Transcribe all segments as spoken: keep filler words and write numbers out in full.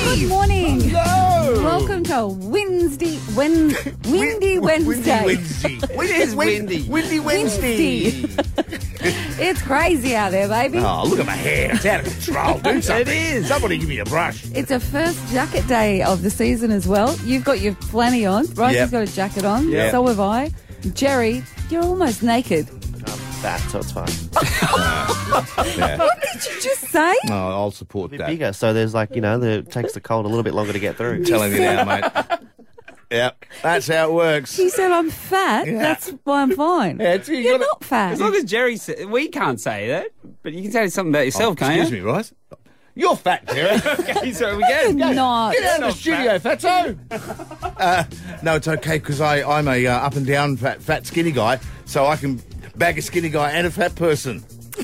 Good morning. Hello. Welcome to Wednesday, Wen, Windy Wednesday. Windy Wednesday. It is windy. Windy Wednesday. It's crazy out there, baby. Oh, look at my hair. It's out of control. Do something. It is. Somebody give me a brush. It's a first jacket day of the season as well. You've got your flanny on. Rosie's Yep. got a jacket on. Yep. So have I. Jerry, you're almost naked. I'm fat, so it's fine. Yeah. What did you just say? No, I'll support A bit that. bigger, so there's like, you know, the, it takes the cold a little bit longer to get through. Telling you now, mate. Yep, that's how it works. He said I'm fat. Yeah. That's why I'm fine. Yeah, it's- you You're gotta- not fat. As long as Jerry said, we can't say that, but you can say something about yourself, can't Oh, Excuse you? me, Rice. You're fat, Jerry. Okay, so we go. You're not. Get out of the studio, fatso. uh, no, it's okay because I'm a uh, up and down fat, fat, skinny guy, so I can bag a skinny guy and a fat person.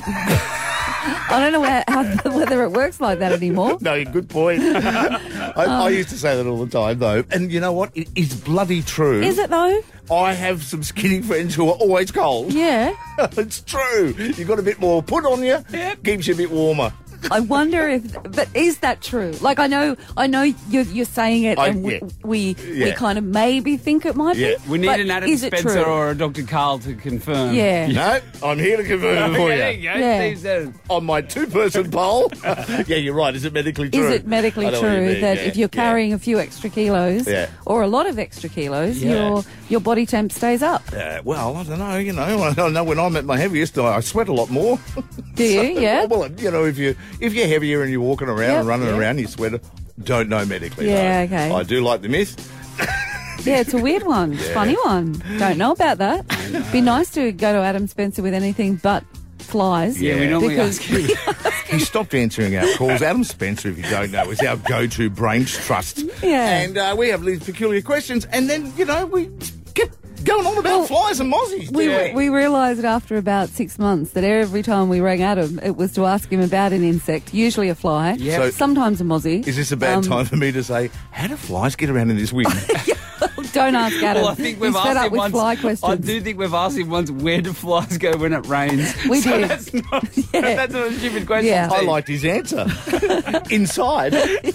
I don't know where, how, whether it works like that anymore. No, good point. I, I used to say that all the time, though. And you know what? It is bloody true. Is it though? I have some skinny friends who are always cold. Yeah. It's true. You've got a bit more put on you. Keeps you a bit warmer. I wonder if, but is that true? Like, I know, I know you're, you're saying it, I- and we, yeah. we, we Yeah. kind of maybe think it might Yeah. be. We need but an Adam is it Spencer true? or a Doctor Carl to confirm. Yeah. No, I'm here to confirm it for Okay, there you. you go. Yeah. Steve said it. On my two-person poll. Yeah, you're right. Is it medically true? Is it medically I know what you true mean, that yeah, if you're yeah. carrying a few extra kilos Yeah. or a lot of extra kilos, Yeah. your your body temp stays up? Uh, well, I don't know. You know, I know when I'm at my heaviest, I I sweat a lot more. Do you? Yeah. Well, you know, if you if you're heavier and you're walking around Yep. and running Yeah. around, you sweat. Don't know medically. Yeah, though. okay. I do like the myth. Yeah, it's a weird one. It's a funny one. Don't know about that. Be nice to go to Adam Spencer with anything but flies. Yeah, we normally because ask you. He stopped answering our calls. Adam Spencer, if you don't know, is our go-to brain trust. Yeah. And uh, we have these peculiar questions, and then, you know, we get going on about Well, flies and mozzies. We, Yeah. we realised after about six months that every time we rang Adam, it was to ask him about an insect, usually a fly, Yep. So- sometimes a mozzie. Is this a bad Um, time for me to say, how do flies get around in this wind? Don't ask Adam. Well, I think we've He's fed asked up him with once. fly I questions. do think we've asked him once, where do flies go when it rains? We so did. That's not, Yeah. that's not a stupid question. Yeah. I Steve. liked his answer. Inside.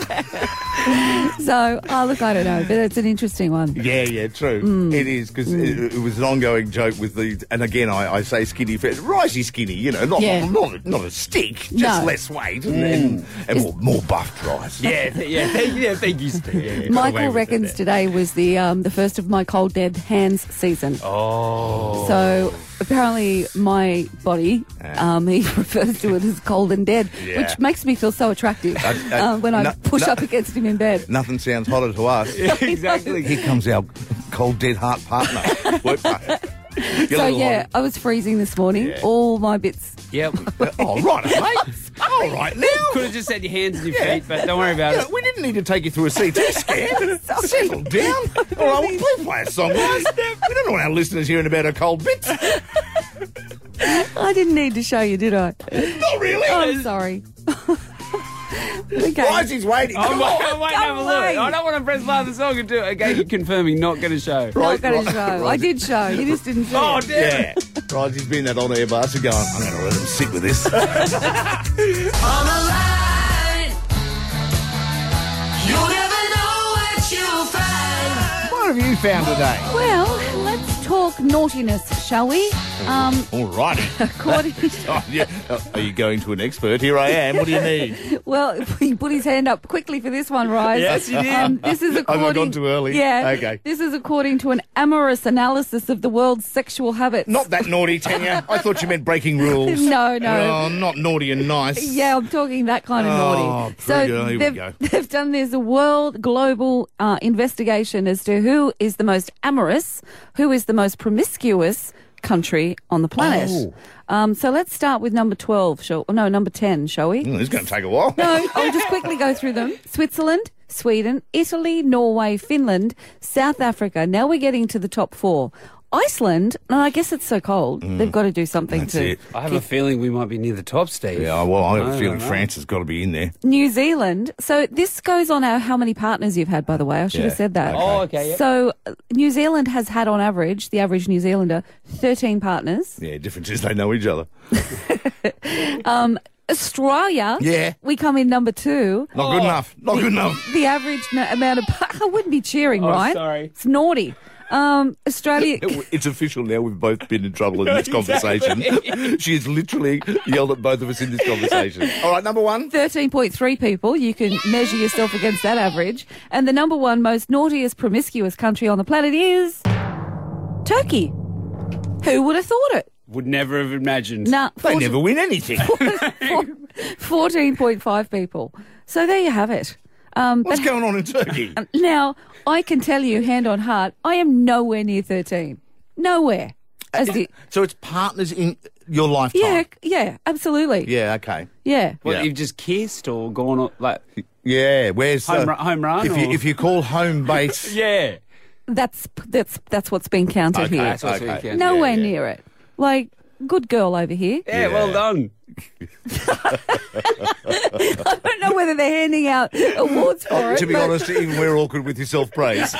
So, oh, look, I don't know, but it's an interesting one. Yeah, yeah, true. Mm. It is, because it, it was an ongoing joke with the, and again, I, I say skinny, fat, risey skinny, you know, not, Yeah. not, not, not a stick, just No. less weight and, and, and more, more buffed rice. Yeah, th- yeah, thank you, yeah, thank you, Steve. Yeah, got away Michael with reckons it. today was the um, the first of my cold dead hands season. Oh. So apparently my body, um, he refers to it as cold and dead, Yeah. which makes me feel so attractive Uh, uh, um, when I no- push no- up against him in bed. Nothing sounds hotter to us. Exactly. Here comes our cold, dead heart partner. Work partner. Your So little yeah, I was freezing this morning. Yeah. All my bits. Yep. one. Oh, right, mate. All right, now. Could have just said your hands and your Yeah. feet, but don't worry about Yeah, it. we didn't need to take you through a C T scan. Settle down. All right, well, please play a song, guys. We don't want our listeners hearing about our cold bits. I didn't need to show you, did I? Not really. I'm sorry. Okay. Why is he waiting? I'm, Come wait, on. I'm waiting to have a look. wait. I don't want to press play of the song and do it. Okay, you're confirming, not going to show. Not Right, going to right, show. I right. did show. You just didn't see Oh, it. damn. Yeah. Right, he's been that on air bus and going, I'm going to let him sit with this. On the line, you'll never know what you'll find. What have you found today? Well, let's talk naughtiness, shall we? Um, All righty. according, Oh, yeah. Uh, Are you going to an expert? Here I am. What do you need? well, he put his hand up quickly for this one, Rise. Yes, he did. Um, this is Have I according. gone too early? Yeah. Okay. This is according to an amorous analysis of the world's sexual habits. Not that naughty, Tanya. I thought you meant breaking rules. No, no. Oh, not naughty and nice. Yeah, I'm talking that kind of Oh, naughty. pretty So good. Here we they've, go. they've done this world global uh, investigation as to who is the most amorous, who is the most promiscuous country on the planet. Oh. Um, so let's start with number twelve, shall, no, number ten, shall we? Mm, this is going to take a while. No, I'll just quickly go through them. Switzerland, Sweden, Italy, Norway, Finland, South Africa. Now we're getting to the top four. Iceland, no, I guess it's so cold. They've got to do something That's to. it. I have a feeling we might be near the top, Steve. Yeah, well, I have I a feeling don't know. France has got to be in there. New Zealand. So this goes on our how many partners you've had, by the way. I should Yeah. have said that. Oh, okay. Yep. So uh, New Zealand has had on average, the average New Zealander, thirteen partners. Yeah, difference is they know each other. Australia, Yeah. we come in number two. Not good enough. Not good enough. The average no- amount of... I wouldn't be cheering, Oh, right? sorry. It's naughty. Um, Australia... It's official now. We've both been in trouble in this conversation. She has literally yelled at both of us in this conversation. All right, number one. thirteen point three people. You can measure yourself against that average. And the number one most naughtiest, promiscuous country on the planet is... Turkey. Who would have thought it? Would never have imagined. Nah, They never win anything. fourteen point five people. So there you have it. Um, What's but going on in Turkey? now, I can tell you, hand on heart, I am nowhere near thirteen. Nowhere. As the, So it's partners in your lifetime? yeah, yeah, absolutely. Yeah, okay. Yeah. What, Yeah. you've just kissed or gone on, like, Yeah, where's home, the... run, home run? If you, or- if you call home base... yeah. That's that's that's what's been counted Okay, here. That's what's okay. weekend. Nowhere yeah, yeah. near it. Like, good girl over here. Yeah, well Yeah. done. I don't know whether they're handing out awards for it. To be but honest, even we're awkward with your self-praise.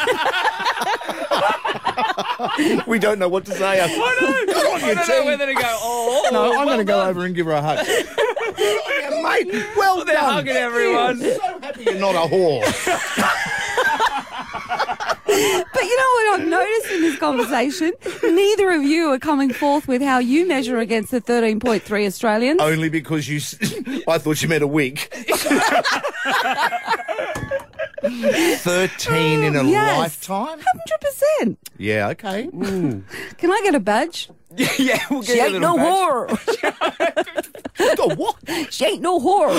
We don't know what to say. Why not? Good on I you, don't know team. whether to go, oh, No, I'm well going to go done. over and give her a hug. Yeah, mate, well They're done. hugging everyone. So happy you're not a whore. But you know what I've noticed in this conversation? Neither of you are coming forth with how you measure against the thirteen point three Australians. Only because you... s- I thought you meant a week. thirteen in a Yes. lifetime? one hundred percent. Yeah, okay. Can I get a badge? Yeah, we'll get She a ain't little no badge. whore. Oh, what? She ain't no whore.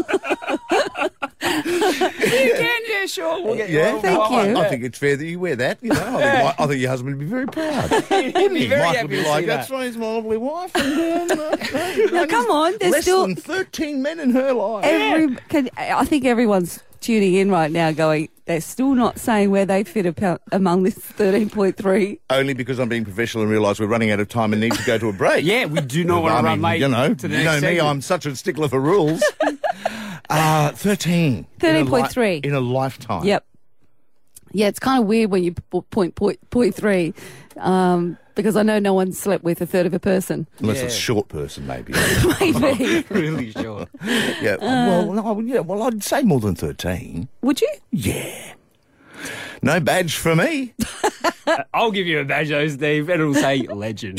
You can, yeah, sure. We'll get Yeah, you. Thank I, you. I think it's fair that you wear that. You know, I, think, my, I think your husband would be very proud. He'd be very Mike happy would be to like, see that's that. right, he's my lovely wife. And, uh, no, no, Now, come on, there's less still than thirteen men in her life. every. Can, I think everyone's tuning in right now, going. They're still not saying where they fit apo- among this thirteen point three. Only because I'm being professional and realise we're running out of time and need to go to a break. Yeah, we do not want I to run mean, late you know, to the you next know me, segment. I'm such a stickler for rules. uh, thirteen. thirteen point three. In a lifetime. Yep. Yeah, it's kind of weird when you p- point point point three, um, because I know no one slept with a third of a person. Unless Yeah. it's a short person, maybe. Maybe. really sure. yeah. Uh. well, no, I would- yeah, well, I'd say more than thirteen. Would you? Yeah. No badge for me. I'll give you a badge though, Steve, and it'll say legend.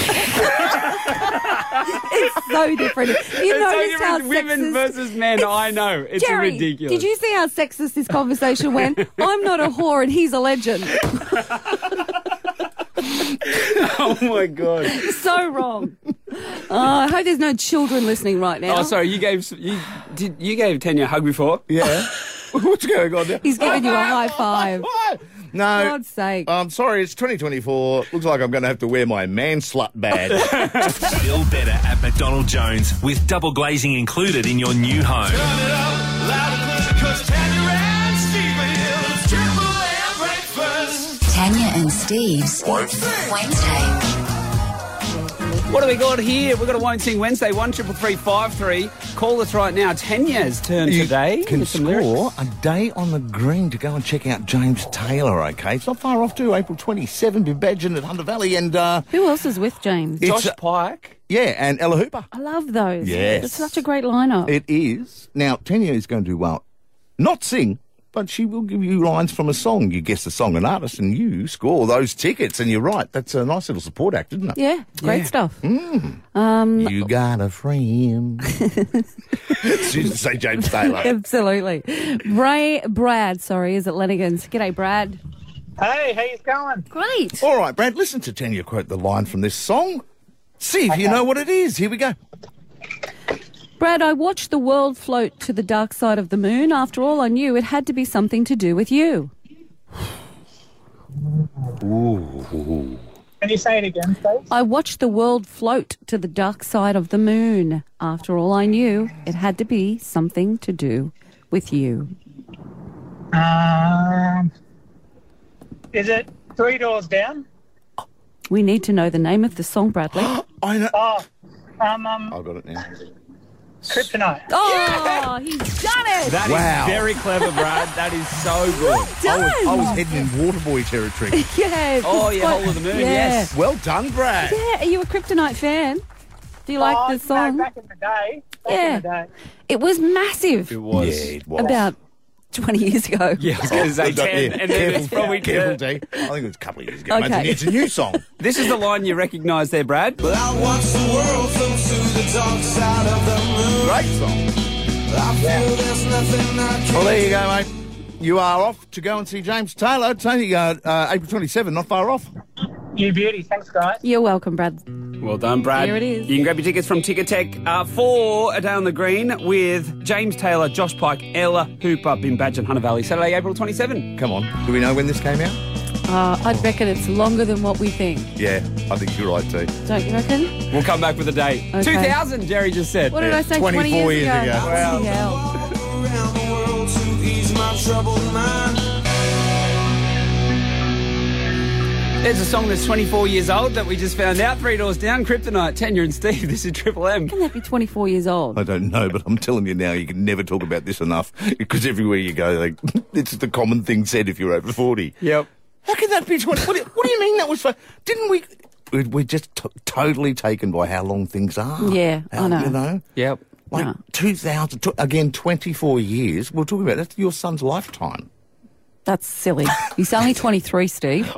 It's so different. You It's so notice how different women sexist... versus men. I know. It's Jerry, ridiculous. did you see how sexist this conversation went? I'm not a whore and he's a legend. Oh my god. So wrong. Oh, I hope there's no children listening right now. Oh, sorry. You gave you did you gave Tanya a hug before? Yeah. What's going on there? He's giving you a high five. What? No. God's sake. I'm sorry, it's twenty twenty-four. Looks like I'm going to have to wear my man slut badge. Feel better at McDonald Jones with double glazing included in your new home. Tanya and Steve's Wednesday. What do we got here? We've got a Won't Sing Wednesday, one triple three five three. Call us right now. Tanya's turn You today. can with some score lyrics. a day on the green to go and check out James Taylor, okay? It's not far off too, April twenty-seventh, be badging at Hunter Valley and, uh, Who else is with James? It's, Josh uh, Pike. yeah, and Ella Hooper. I love those. Yes. It's such a great lineup. It is. Now, Tanya is going to, well, not sing, but she will give you lines from a song. You guess the song and artist, and you score those tickets. And you're right, that's a nice little support act, isn't it? Yeah, great Yeah. stuff. You got a friend. She didn't say James Taylor. Absolutely. Bray, Brad, sorry, is at Lenigan's. G'day, Brad. Hey, how you going? Great. All right, Brad, listen to Tanya quote the line from this song. See if you know what it is. Here we go. Brad, I watched the world float to the dark side of the moon. After all, I knew it had to be something to do with you. Can you say it again, please? I watched the world float to the dark side of the moon. After all, I knew it had to be something to do with you. Um, is it Three Doors Down? We need to know the name of the song, Bradley. I know. Oh, um, um, I've got it now. Kryptonite. Oh, he's done it! That is Wow. very clever, Brad. That is so good. Done! I was, I was heading in Waterboy territory. Yeah. Oh, it's yeah, quite- Hole of the Moon, yeah. yes. Well done, Brad. Yeah, are you a Kryptonite fan? Do you like Oh, the no, song? back in the day. Back Yeah. in the day. It was massive. It was. Yeah, it was. About twenty years ago. Yeah, I was going to say Oh, ten, yeah. and then it's Careful, probably careful, yeah. D. I think it was a couple of years ago. Okay. mate. It's a new song. This is the line you recognise there, Brad. Great song. Well, there you go, mate. You are off to go and see James Taylor. It's only uh, uh, April twenty-seventh, not far off. You beauty. Thanks, guys. You're welcome, Brad. Well done, Brad. Here it is. You can grab your tickets from Ticketek uh, for A Day on the Green with James Taylor, Josh Pike, Ella Hooper, Bim Badge and Hunter Valley. Saturday, April twenty-seventh. Come on. Do we know when this came out? Uh, I'd reckon it's longer than what we think. Yeah, I think you're right, too. Don't you reckon? We'll come back with a date. Okay. two thousand, Jerry just said. What did I say? twenty-four twenty years, years ago. Bloody hell. There's a song that's twenty-four years old that we just found out. Three doors down, Kryptonite, Tanya and Steve. This is Triple M. Can that be twenty-four years old? I don't know, but I'm telling you now, you can never talk about this enough because everywhere you go, like, it's the common thing said if you're over forty. Yep. How can that be twenty? What do, what do you mean that was for? Didn't we? we- We're just t- totally taken by how long things are. Yeah, I How- know. You know? Yep. Like No. two thousand, tw- again, twenty-four years. We're talking about that's your son's lifetime. That's silly. He's only twenty-three, Steve.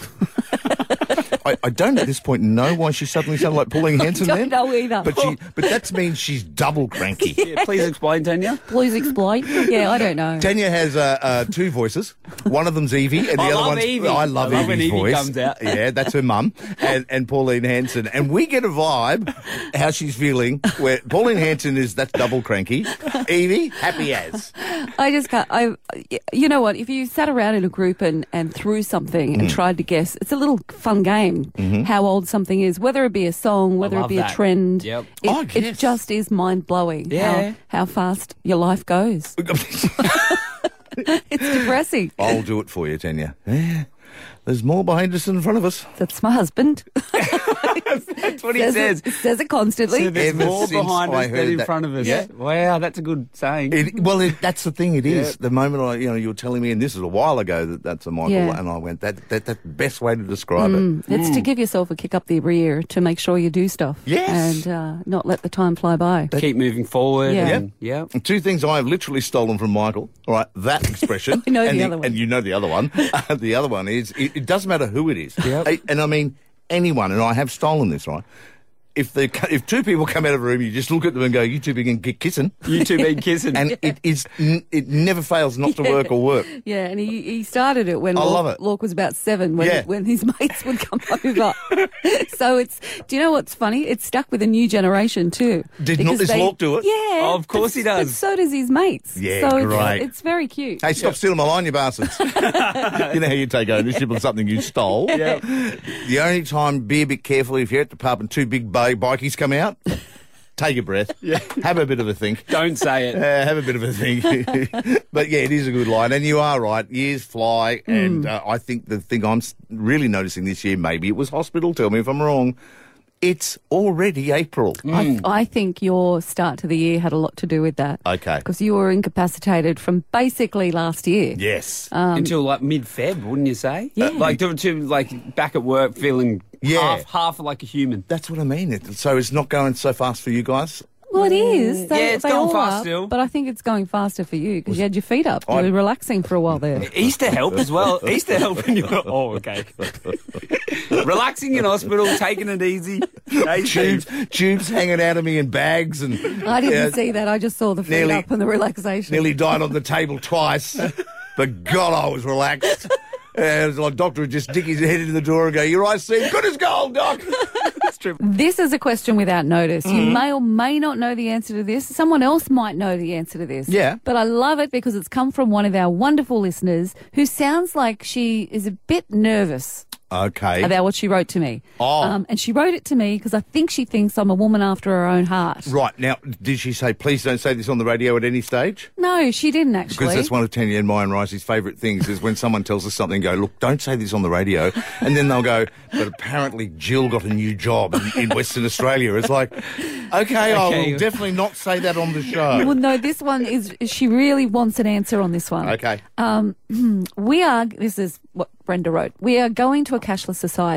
I, I don't at this point know why she suddenly sounded like Pauline Hanson don't then. know either. But she, but that means she's double cranky. Yeah, please explain, Tanya. Please explain. Yeah, I don't know. Tanya has uh, uh, two voices. One of them's Evie, and the I other love one's Evie. I love I love when Evie's Evie voice. comes out. Yeah, that's her mum, and and Pauline Hanson, and we get a vibe how she's feeling. Where Pauline Hanson is that's double cranky, Evie happy as. I just can't. I, you know what? If you sat around in a group and, and threw something Mm. and tried to guess, it's a little fun game. Mm-hmm. How old something is, whether it be a song, whether it love be that. a trend. Yep. It, Oh, it yes. just is mind blowing. Yeah. How, how fast your life goes. It's depressing. I'll do it for you, Tanya. Yeah. There's more behind us than in front of us. That's my husband. That's what he says, says. it, says it constantly. So there's Ever more since behind I us heard than in that- front of us. Yeah. Wow, that's a good saying. It, well, it, that's the thing. It is Yeah. the moment I, you know, you were telling me, and this is a while ago that that's a Michael, Yeah. and I went that that that's the best way to describe Mm, it. It's to give yourself a kick up the rear to make sure you do stuff. Yes. And uh, not let the time fly by. Keep moving forward. Yeah. And, yeah. And two things I have literally stolen from Michael. All right, that expression. I know and the other one. and you know the other one. Uh, the other one is it, it doesn't matter who it is. Yep. I- and I mean anyone, and I have stolen this, right? If they co- if two people come out of a room, you just look at them and go, "You two begin ki- kissing," You two been kissing. and it is n- it never fails not to work or work. Yeah, and he, he started it when I Lork, love it. Lork was about seven, when, Yeah. when his mates would come over. So it's, do you know what's funny? It's stuck with a new generation too. Did not Because this Lork do it? Yeah. Of course he but- does. But so does his mates. Yeah, so great. It's, it's very cute. Hey, stop stealing my line, you bastards. You know how you take ownership of something you stole. Yeah. The only time, be a bit careful if you're at the pub and two big bay bikies come out, take a breath. Yeah. Have a bit of a think. Don't say it. Uh, have a bit of a think. But yeah, it is a good line. And you are right. Years fly. And uh, I think the thing I'm s- really noticing this year, maybe it was hospital. Tell me if I'm wrong. It's already April. I, I think your start to the year had a lot to do with that. Okay. Because you were incapacitated from basically last year. Yes. Until like mid-Feb, wouldn't you say? Yeah. Like to, to like back at work feeling Yeah. half half like a human. That's what I mean. It, so it's not going so fast for you guys? Well, it is. They, Yeah, it's they going all fast are, still. But I think it's going faster for you because you had your feet up. You I- were relaxing for a while there. Easter helped as well. Easter helped when you were, oh, okay. Relaxing in hospital, taking it easy. Hey, Tubes, Steve. tubes hanging out of me in bags and I didn't yeah, see that. I just saw the feet Nearly- up and the relaxation. nearly died on the table twice. But God, I was relaxed. And it was like doctor would just stick his head into the door and go, "Your eyes seem good as gold, doc." This is a question without notice. Mm-hmm. You may or may not know the answer to this. Someone else might know the answer to this. Yeah. But I love it because it's come from one of our wonderful listeners who sounds like she is a bit nervous Okay. about what she wrote to me. Oh. Um, and she wrote it to me because I think she thinks I'm a woman after her own heart. Right, now, did she say, please don't say this on the radio at any stage? No, she didn't actually. Because that's one of Tanya and mine, Risey's favourite things is when someone tells us something, go, look, don't say this on the radio. And then they'll go, but apparently Jill got a new job in, in Western Australia. It's like, okay, I Okay. will definitely not say that on the show. Well, no, this one is, she really wants an answer on this one. Okay. Um, we are, this is what Brenda wrote, we are going to a cashless society.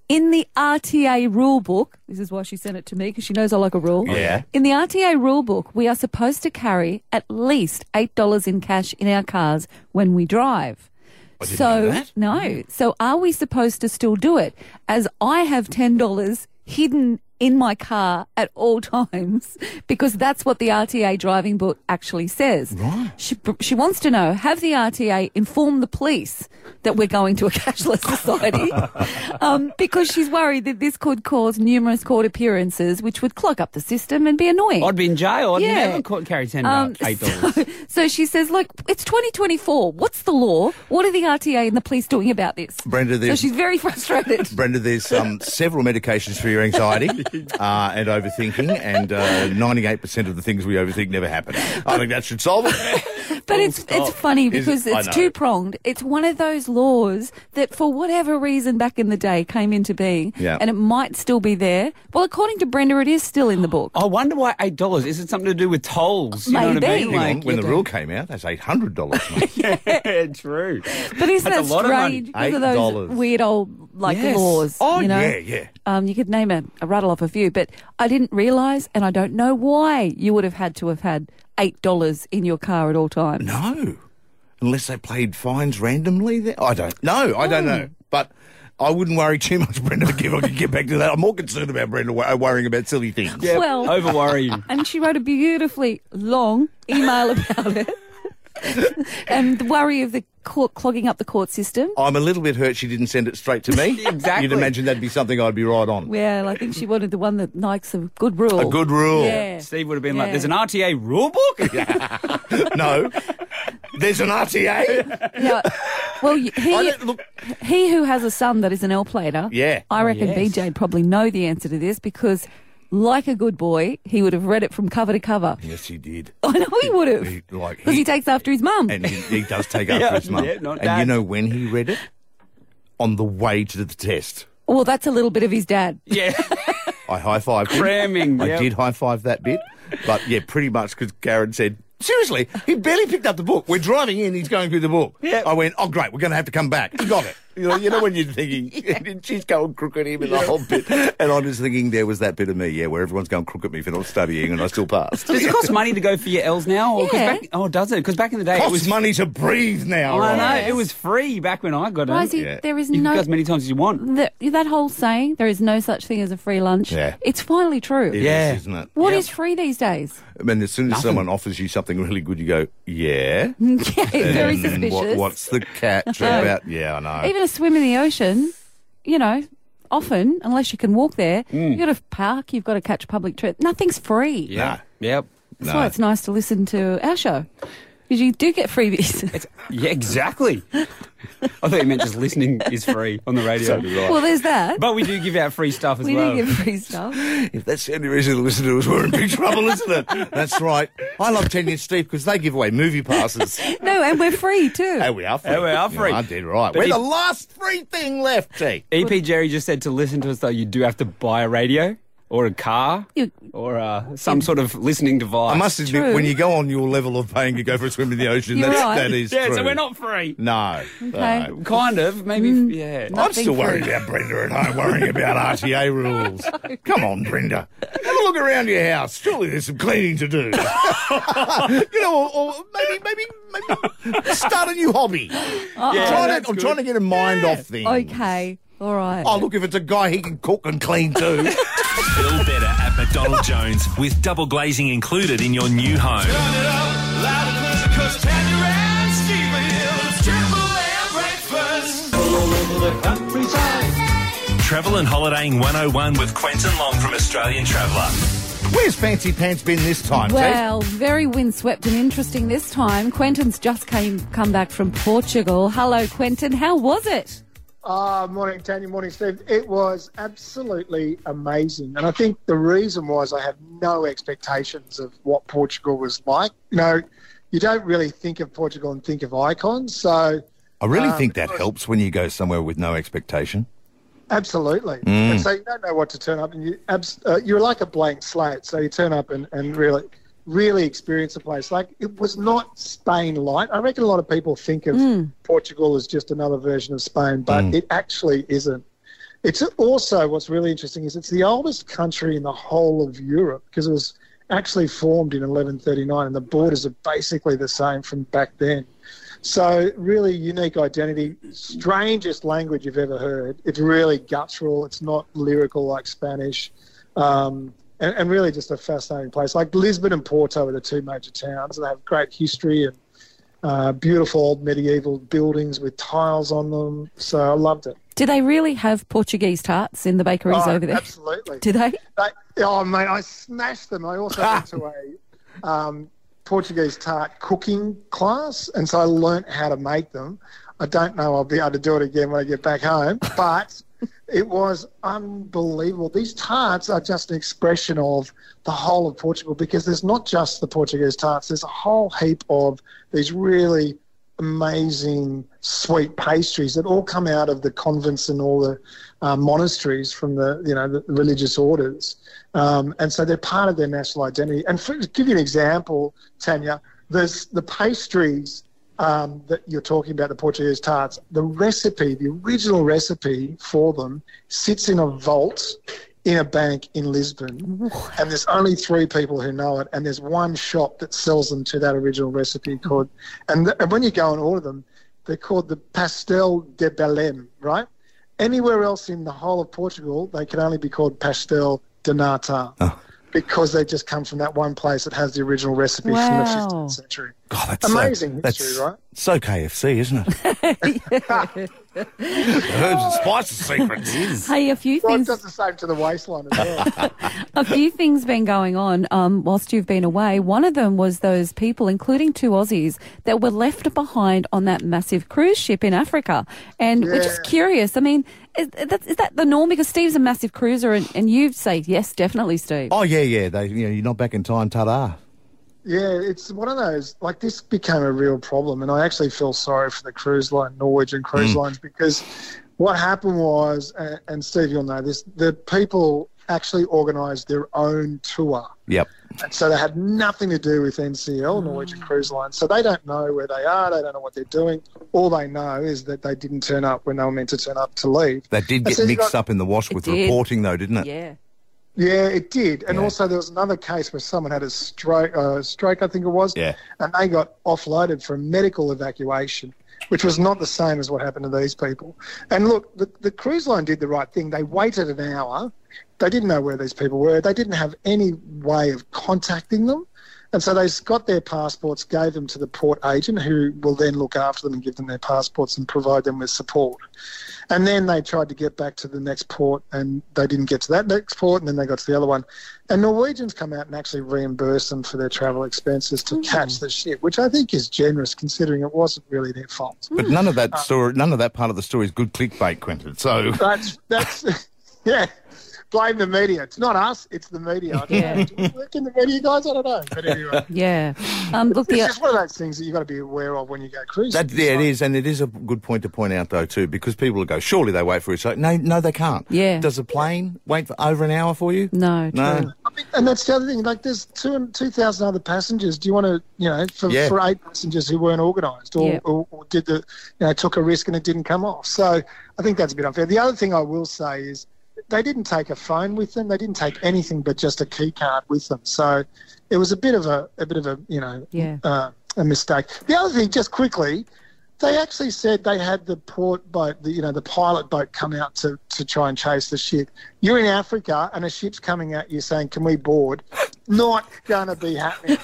In the R T A rule book, this is why she sent it to me, because she knows I like a rule. Yeah. In the R T A rule book, we are supposed to carry at least eight dollars in cash in our cars when we drive. I didn't so, know that. no. So are we supposed to still do it? As I have ten dollars hidden in my car at all times, because that's what the R T A driving book actually says. Right. She, she wants to know, have the R T A inform the police that we're going to a cashless society, um, because she's worried that this could cause numerous court appearances, which would clog up the system and be annoying. I'd be in jail. I'd Yeah. never caught carry ten Um, dollars, eight dollars. so, so she says, look, it's twenty twenty-four. What's the law? What are the R T A and the police doing about this? Brenda, So there's, she's very frustrated. Brenda, there's um, several medications for your anxiety uh, and overthinking, and uh, ninety-eight percent of the things we overthink never happen. I think that should solve it. But it's it's funny because Is it? I it's know. two pronged. It's one of those laws that, for whatever reason, back in the day, came into being, Yeah. and it might still be there. Well, according to Brenda, it is still in the book. I wonder why eight dollars. Is it something to do with tolls? You know what I Maybe. mean? Hang on, Like, when you the know. rule came out, that's eight hundred dollars. Yeah, true. But isn't That's that a lot of money. strange? Because of eight those dollars. weird old like Yes. laws. Oh, you know? yeah, yeah. Um, you could name a, a rattle off a few, but I didn't realise, and I don't know why you would have had to have had eight dollars in your car at all times. No, unless they played fines randomly. There, I don't. No, I don't Oh. know. But I wouldn't worry too much, Brenda. If I could get back to that, I'm more concerned about Brenda wo- worrying about silly things. Yeah, Well- over worrying. And she wrote a beautifully long email about it. And the worry of the court clogging up the court system. I'm a little bit hurt she didn't send it straight to me. Exactly. You'd imagine that'd be something I'd be right on. Well, I think she wanted the one that likes a good rule. A good rule. Yeah. Steve would have been Yeah. like, there's an R T A rule book? No, there's an R T A. Yeah. Well, y- I he, don't- look, he who has a son that is an L plater, Yeah. I reckon yes. B J'd probably know the answer to this because, like a good boy, he would have read it from cover to cover. yes, he did. I know he would have. He- like Because he, takes after his mum. and he, he does take after Yeah, his mum. yeah, not and dad. you know when he read it? On the way to the test. Well, that's a little bit of his dad. Yeah. I high fived him. Cramming, I yep. did high five that bit, but yeah, pretty much because Karen said, seriously, he barely picked up the book. We're driving in, he's going through the book. Yep. I went, oh great, we're going to have to come back. He got it. You know, you know when you're thinking, she's going crook at him and the whole bit, and I'm just thinking there was that bit of me, yeah, where everyone's going crook at me for not studying, and I still passed. Does it cost money to go for your L's now? Or 'cause Yeah. back, oh, does it? Because back in the day, Costs it was money to breathe now. I right? know, it was free back when I got it. Risey, Yeah. there is You can no... go as many times as you want. The, that whole saying, there is no such thing as a free lunch, Yeah. it's finally true. It is, Yeah. isn't it? What Yep. is free these days? I mean, as soon as someone offers you something really good, you go, yeah. Yeah, very And suspicious. What, what's the catch about? Yeah, I know. Even a swim in the ocean, you know, often, unless you can walk there, you've got to park, you've got to catch public transport. Nothing's free. No. Yep. That's No. why it's nice to listen to our show. Because you do get freebies. It's, yeah, exactly. I thought you meant just listening is free on the radio. So do I. Well, there's that. But we do give out free stuff as we well. do get free stuff. If that's the only reason to listen to us, we're in big trouble, isn't it? That's right. I love Tanya and Steve because they give away movie passes. No, and we're free too. Hey, we are free. Hey, we are free. You I did right. But We're if- the last free thing left, T. E P Jerry just said to listen to us, though, you do have to buy a radio or a car You- or uh, some sort of listening device. I must admit, True. when you go on your level of paying to go for a swim in the ocean, You're that's, right. that is Yeah, true. so we're not free. No. Okay. No. Kind of, maybe, yeah. I'm Nothing still worried free. about Brenda at home, worrying about R T A rules. Come on, Brenda. Have a look around your house. Surely there's some cleaning to do. you know, or, or maybe, maybe, maybe start a new hobby. Yeah, I'm, trying that's to, I'm good. trying to get a mind off things. Okay, all right. Oh, look, if it's a guy, he can cook and clean too. Feel better at McDonald Jones with double glazing included in your new home. Travel and Holidaying one oh one with Quentin Long from Australian Traveller. Where's Fancy Pants been this time, T? Well, very windswept and interesting this time. Quentin's just came come back from Portugal. Hello, Quentin. How was it? Ah, morning, Tanya. Morning, Steve. It was absolutely amazing. And I think the reason was I had no expectations of what Portugal was like. You know, you don't really think of Portugal and think of icons. So, I really Um, think that helps when you go somewhere with no expectation. absolutely. And so you don't know what to turn up. And you, abs- uh, you're like a blank slate. So you turn up and, and really, really experience the place. Like, it was not Spain light. I reckon a lot of people think of Portugal as just another version of Spain, but it actually isn't. It's also, what's really interesting is it's the oldest country in the whole of Europe because it was actually formed in eleven thirty-nine and the borders are basically the same from back then. So really unique identity, strangest language you've ever heard. It's really guttural. It's not lyrical like Spanish. Um, and, and really just a fascinating place. Like Lisbon and Porto are the two major towns. They have great history and uh, beautiful old medieval buildings with tiles on them. So I loved it. Do they really have Portuguese tarts in the bakeries Oh, over there? absolutely. Do they? They, oh, mate, I smashed them. I also went to a um, Portuguese tart cooking class, and so I learnt how to make them. I don't know I'll be able to do it again when I get back home, but it was unbelievable. These tarts are just an expression of the whole of Portugal because there's not just the Portuguese tarts. There's a whole heap of these really amazing sweet pastries that all come out of the convents and all the uh, monasteries from the, you know, the religious orders. Um, and so they're part of their national identity. And for, to give you an example, Tanya, there's the pastries um, that you're talking about, the Portuguese tarts, the recipe, the original recipe for them sits in a vault in a bank in Lisbon, and there's only three people who know it, and there's one shop that sells them to that original recipe called, and, th- and when you go and order them, they're called the Pastel de Belém, right? Anywhere else in the whole of Portugal, they can only be called Pastel de Nata. Oh. Because they just come from that one place that has the original recipe wow. from the fifteenth century. God, that's amazing so, history, that's right? So K F C, isn't it? Herbs and spices secrets. Hey, a few Well, things. it does the same to the waistline as well. A few things been going on um, whilst you've been away. One of them was those people, including two Aussies, that were left behind on that massive cruise ship in Africa. And we're just Yeah. curious. I mean, is that, is that the norm? Because Steve's a massive cruiser, and, and you say yes, definitely, Steve. Oh, yeah, yeah. They, you know, you're not back in time, ta-da. Yeah, it's one of those, like this became a real problem, and I actually feel sorry for the cruise line, Norwegian cruise Mm. lines, because what happened was, and, and Steve, you'll know this, the people actually organised their own tour. Yep. And so they had nothing to do with N C L, Norwegian Cruise Line. So they don't know where they are, they don't know what they're doing. All they know is that they didn't turn up when they were meant to turn up to leave. That did And get so you mixed got- up in the wash It with did. reporting, though, didn't it? Yeah. Yeah, it did. And Yeah. also there was another case where someone had a stroke, uh, stroke, I think it was, Yeah. and they got offloaded for medical evacuation, which was not the same as what happened to these people. And look, the, the cruise line did the right thing. They waited an hour. They didn't know where these people were. They didn't have any way of contacting them. And so they got their passports, gave them to the port agent, who will then look after them and give them their passports and provide them with support. And then they tried to get back to the next port, and they didn't get to that next port, and then they got to the other one. And Norwegians come out and actually reimburse them for their travel expenses to mm. catch the ship, which I think is generous considering it wasn't really their fault. But none of that story, none of that part of the story is good clickbait, Quentin. So That's, that's yeah. Blame the media. It's not us, it's the media. I don't Yeah. know. Do we work in the media, guys? I don't know. But anyway. Yeah. Um, look, It's the, just one of those things that you've got to be aware of when you go cruising. that, yeah, it is, and it is a good point to point out, though, too, because people will go, surely they wait for it. So, no, no, they can't. Yeah. Does a plane wait for over an hour for you? no, No. true. I mean, and that's the other thing. Like, there's two two thousand other passengers. Do you want to, you know, for, Yeah. for eight passengers who weren't organised or, Yeah. or, or did the, you know, took a risk and it didn't come off. So I think that's a bit unfair. The other thing I will say is they didn't take a phone with them. They didn't take anything but just a key card with them. So it was a bit of a, a bit of a, you know, Yeah. uh, a mistake. The other thing, just quickly, they actually said they had the port boat, the, you know, the pilot boat come out to, to try and chase the ship. You're in Africa and a ship's coming at you saying, can we board? Not going to be happening.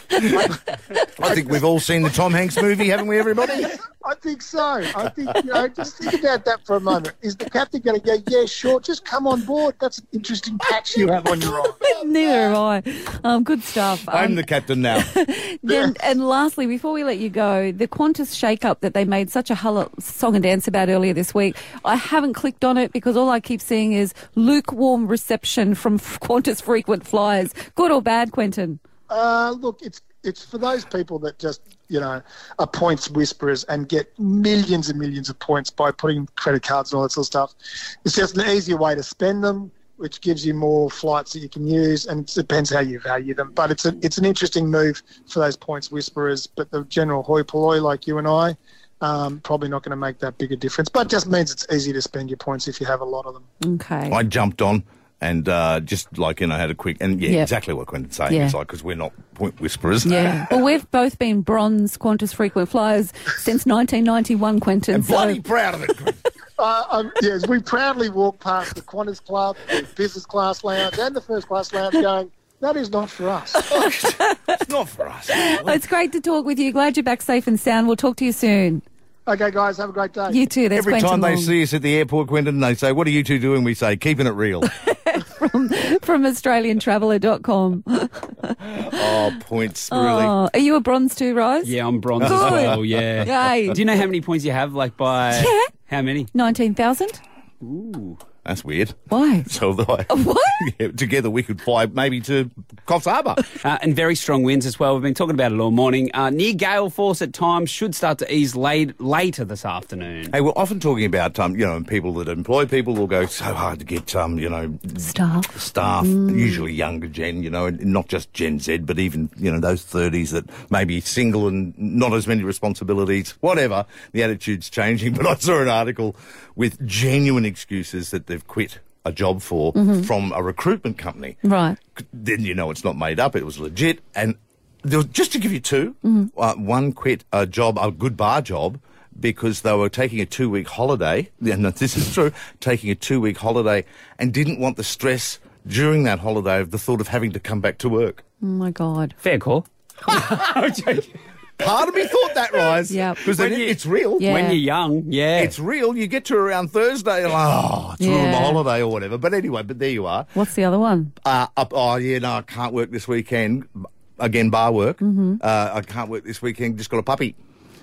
I think we've all seen the Tom Hanks movie, haven't we, everybody? I think so. I think, you know, just think about that for a moment. Is the captain going to go, yeah, sure, just come on board. That's an interesting patch you have on your eye. Neither am I. Um, good stuff. I'm Um, the captain now. and, and lastly, before we let you go, the Qantas shake-up that they made such a hull- song and dance about earlier this week, I haven't clicked on it because all I keep seeing is lukewarm reception from Qantas frequent flyers. Good or bad, Quentin? Uh, look, it's it's for those people that just, you know, are points whisperers and get millions and millions of points by putting credit cards and all that sort of stuff. It's just an easier way to spend them, which gives you more flights that you can use, and it depends how you value them. But it's a, it's an interesting move for those points whisperers. But the general hoi polloi like you and I, Um, probably not going to make that big a difference, but it just means it's easy to spend your points if you have a lot of them. Okay. I jumped on and uh, just like, you know, had a quick, and yeah, Yep. exactly what Quentin's saying. Yeah. It's like, because we're not point whisperers. Yeah. Well, we've both been bronze Qantas frequent flyers since nineteen ninety-one, Quentin. And so- bloody proud of it, Quentin. Uh, um, yes, we proudly walk past the Qantas Club, the business class lounge, and the first class lounge going, that is not for us. It's not for us. It's great to talk with you. Glad you're back safe and sound. We'll talk to you soon. Okay, guys, have a great day. You too. There's Every Quentin time they Long see us at the airport, Quentin, they say, what are you two doing? We say, keeping it real. from Australian Traveller dot com. Oh, points, really. Oh, are you a bronze too, Rise? Yeah, I'm bronze as Good. well, yeah. Yay. Do you know how many points you have, like, by... Yeah. How many? nineteen thousand? Ooh. That's weird. Why? So the way, What? yeah, together we could fly maybe to Coffs Harbour. Uh, and very strong winds as well. We've been talking about it all morning. Uh, near gale force at times, should start to ease late, later this afternoon. Hey, we're often talking about, um, you know, people that employ people will go so hard to get, um, you know, Staff. staff, usually younger gen, you know, and not just Gen Z, but even, you know, those thirties that may be single and not as many responsibilities, whatever. The attitude's changing. But I saw an article with genuine excuses that they've quit a job for from a recruitment company. Right. Then you know it's not made up, it was legit. And there was, just to give you two, uh, one quit a job, a good bar job, because they were taking a two-week holiday, and this is true, taking a two-week holiday and didn't want the stress during that holiday of the thought of having to come back to work. Oh, my God. Fair call. I'm joking. Part of me thought that, Rise. Yep. Because When you- it's real. Yeah. When you're young, yeah. It's real. You get to around Thursday and like, oh, it's ruined my Yeah. holiday or whatever. But anyway, but there you are. What's the other one? Uh, up, oh, yeah, no, I can't work this weekend. Again, bar work. Mm-hmm. Uh, I can't work this weekend. Just got a puppy.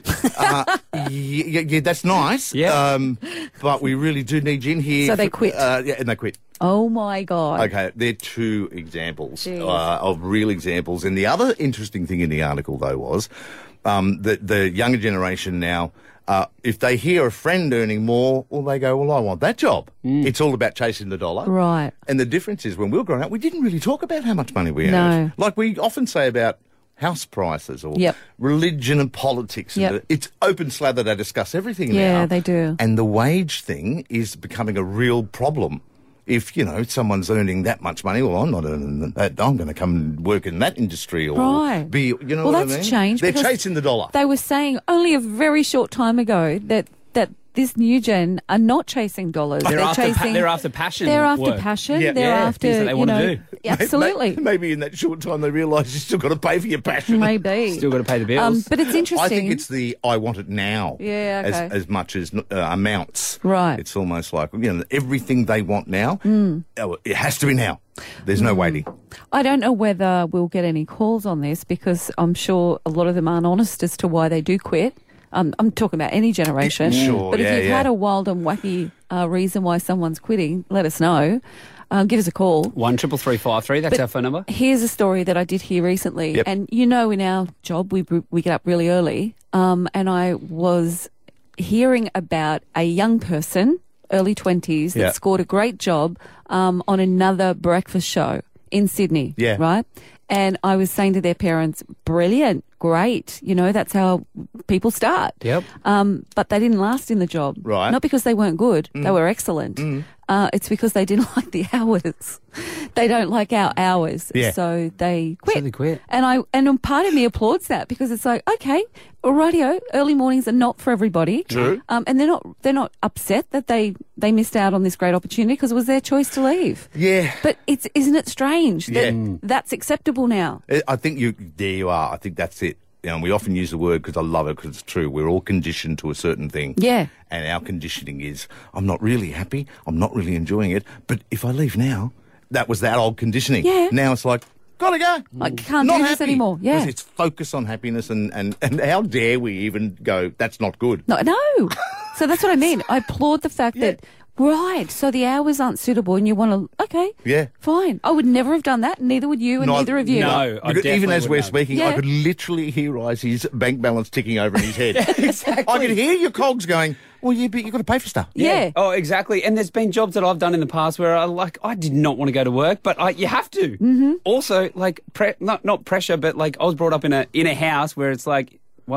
uh, yeah, yeah, yeah, that's nice. Yeah. Um, but we really do need you in here. So they for- quit. Uh, yeah, and they quit. Oh, my God. Okay, they're two examples Jeez. uh, of real examples. And the other interesting thing in the article, though, was um, that the younger generation now, uh, if they hear a friend earning more, well, they go, well, I want that job. It's all about chasing the dollar. Right. And the difference is when we were growing up, we didn't really talk about how much money we No. earned. Like we often say about house prices or Yep. religion and politics. Yep. And it's open slather. They discuss everything now. Yeah, they do. And the wage thing is becoming a real problem. If, you know, someone's earning that much money, well, I'm not earning that. I'm going to come and work in that industry or Right. be, you know Well, what that's I mean? changed They're because chasing the dollar. They were saying only a very short time ago that that this new gen are not chasing dollars. They're, after, pa- chasing. they're after passion. They're after work. passion. Yeah. They're Yeah, after things that they you wanna know. do. Absolutely. Maybe, maybe in that short time they realise you still got to pay for your passion. Maybe. Still got to pay the bills. Um, but it's interesting. I think it's the I want it now. Yeah, okay. As, as much as uh, amounts. Right. It's almost like, you know, everything they want now, Hmm. oh, it has to be now. There's no waiting. I don't know whether we'll get any calls on this because I'm sure a lot of them aren't honest as to why they do quit. Um, I'm talking about any generation. Sure, But if yeah, you've yeah. had a wild and wacky uh, reason why someone's quitting, let us know. Uh, give us a call. One triple three five three. That's But our phone number. Here's a story that I did hear recently, Yep. and you know, in our job, we we get up really early, um, and I was hearing about a young person, early twenties, that Yeah. scored a great job um, on another breakfast show in Sydney. Yeah. Right. And I was saying to their parents, brilliant, great. You know, that's how people start. Yep. Um, but they didn't last in the job. Right. Not because they weren't good. They were excellent. Uh, it's because they didn't like the hours. They don't like our hours. Yeah. So they quit. So they quit. And I and part of me applauds that because it's like, okay, rightio, early mornings are not for everybody. True. Um, and they're not they're not upset that they, they missed out on this great opportunity because it was their choice to leave. Yeah. But it's isn't it strange that Yeah. that's acceptable now? I think you, there you are. I think that's it. You know, we often use the word because I love it because it's true. We're all conditioned to a certain thing. Yeah. And our conditioning is, I'm not really happy. I'm not really enjoying it. But if I leave now, that was that old conditioning. Yeah. Now it's like, gotta go. I can't Not do this happy. anymore. Yeah. 'Cause it's focus on happiness and, and, and how dare we even go, that's not good. No, no. So that's what I mean. I applaud the fact Yeah. that, right, so the hours aren't suitable and you want to, okay, Yeah. fine. I would never have done that, neither would you and No, neither of you. no. I Because definitely even as would we're have. speaking, Yeah. I could literally hear Risey's bank balance ticking over in his head. Exactly. I could hear your cogs going, well, yeah, but you've got to pay for stuff. Yeah. Oh, exactly. And there's been jobs that I've done in the past where I like I did not want to go to work, but I, you have to. Mm-hmm. Also, like pre- not not pressure, but like I was brought up in a in a house where it's like, well,